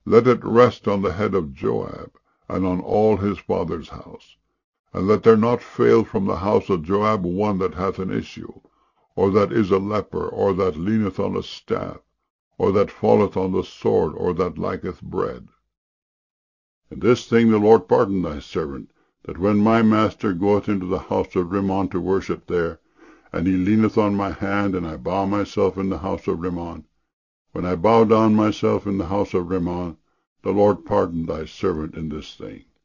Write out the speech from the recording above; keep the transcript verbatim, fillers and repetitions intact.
let it rest on the head of Joab, and on all his father's house. And let there not fail from the house of Joab one that hath an issue, or that is a leper, or that leaneth on a staff, or that falleth on the sword, or that lacketh bread. And this thing the Lord pardon thy servant, that when my master goeth into the house of Rimmon to worship there, and he leaneth on my hand, and I bow myself in the house of Rimmon, when I bow down myself in the house of Rimmon, the Lord pardon thy servant in this thing.